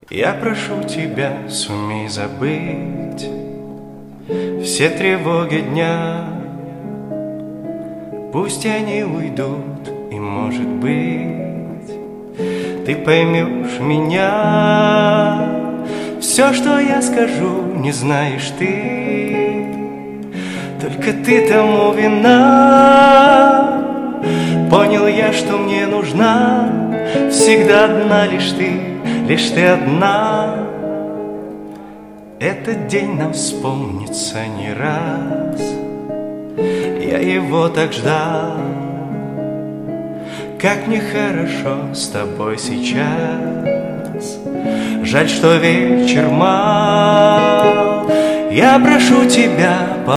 Я прошу тебя, сумей забыть все тревоги дня. Пусть они уйдут, и, может быть, ты поймешь меня. Все, что я скажу, не знаешь ты, только ты тому вина. Понял я, что мне нужна всегда одна лишь ты одна. Этот день нам вспомнится не раз, я его так ждал. Как мне хорошо с тобой сейчас, жаль, что вечер мал. Я прошу тебя,